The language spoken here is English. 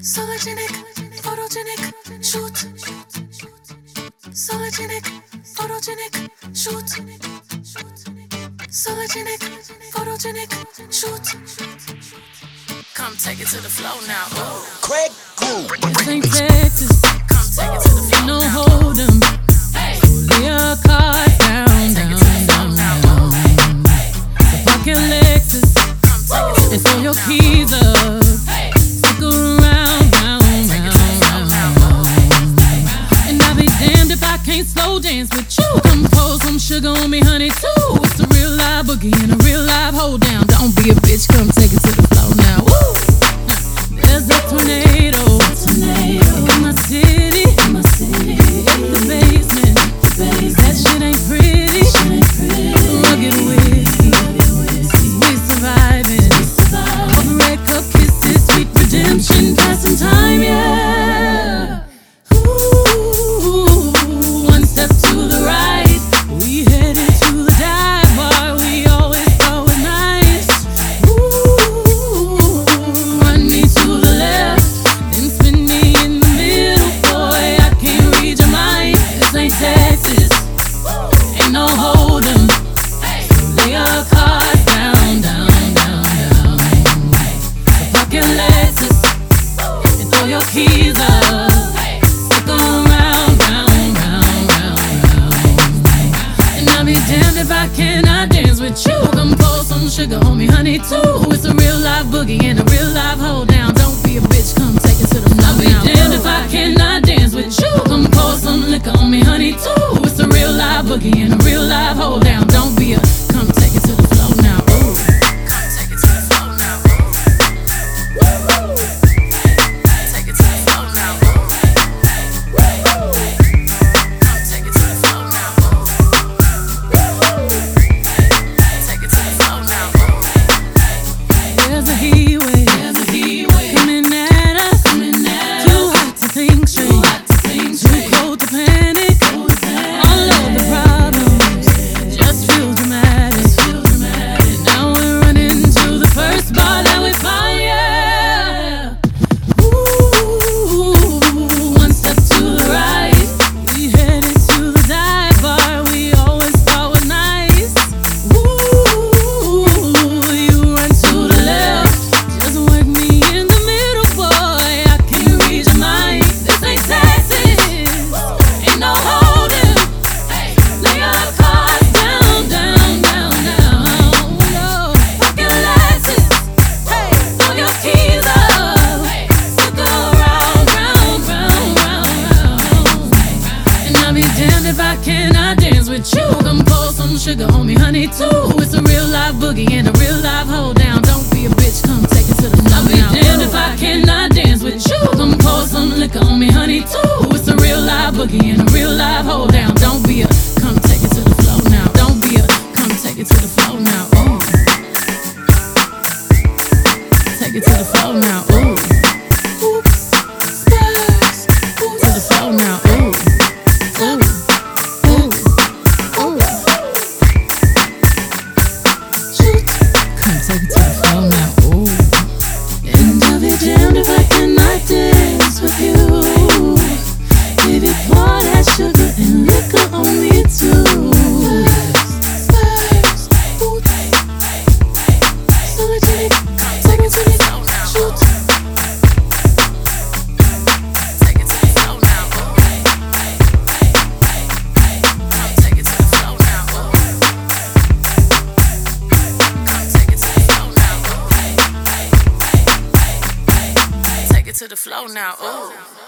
Sologenic, photogenic, shoot. Sologenic, photogenic, shoot. Sologenic, photogenic, shoot. Come take it to the flow now. Ooh. Craig Groove. This ain't Texas. Come take it to the flow No now. hold 'em. Lay a car down, Take down, it to the flow down, now. down. Fuck your Lexus Come take it to the and throw flow your now. keys up. Stick around, round, Take it to the flow round, now. round. And I'll be damned if I can't slow dance with you. Come pour some sugar on me, honey, too. It's a real live boogie and a real live hold down. Don't be a bitch, come take it to the flow now. Woo! There's a tornado in my city, in the basement. That shit ain't pretty. Rugged whiskey, we surviving. Red cup kisses, sweet redemption, passing time, yeah. Ooh, one step to the right, we headed to the dive bar. We always thought was nice. Ooh, run me to the left, then spin me in the middle, boy. I can't read your mind. This ain't Texas, ain't no hold 'em. Lay your cards down, down, down, down. So fuck your Lexus and throw your keys up. Stick around, round, round, round, round. And I'll be damned if I cannot dance with you. Come pour some sugar on me, honey, too. It's a real live boogie and a real live hold down. Don't be a bitch, come take it to the floor. I'll be damned if I cannot dance with you. Come pour some liquor on me, honey, too. It's a real live boogie and a real live hold down. Don't be a, come take it to the floor now. Ooh. Come take it to the flow now. Take it to the flow now. Come take it to the flow now. Take it to the flow now. There's a heat wave coming at us. Too hot to think straight, too cold to panic. All of the problems just feel dramatic. And now we're running to the first bar that we find, yeah. Ooh, one step to the right, we headed to the dive bar. We always thought was nice. Ooh, you run to the left, just work me in the middle, boy. I can't read your mind. This ain't Texas, ain't no holding. Lay your cards down, down, down, down. No, fuck your Lexus, throw your keys up. Stick around, round, round, round, round. And I'll be damned if I cannot dance with you. Come pour some sugar on me, honey, too. It's a real live boogie and a real live hold down. Don't be a bitch, come take it to the floor. I'll be damned if I cannot dance with you. Come pour some liquor on me, honey, too. It's a real live boogie and a real live hold down. Don't be a, come take it to the floor now. Don't be a, come take it to the floor now. Ooh. Take it to the floor now. Ooh. To the floor now. Ooh. Ooh. Ooh. Ooh. Come take it to the floor now. Ooh. And I'll be damned if I cannot dance with you. Baby, pour that sugar and liquor on me too. Sologenic, take it to the Flow now. shoot. Take it to the flow now. Come take it to the flow now. Come take it to the flow now. Take it to the flow now. Ooh.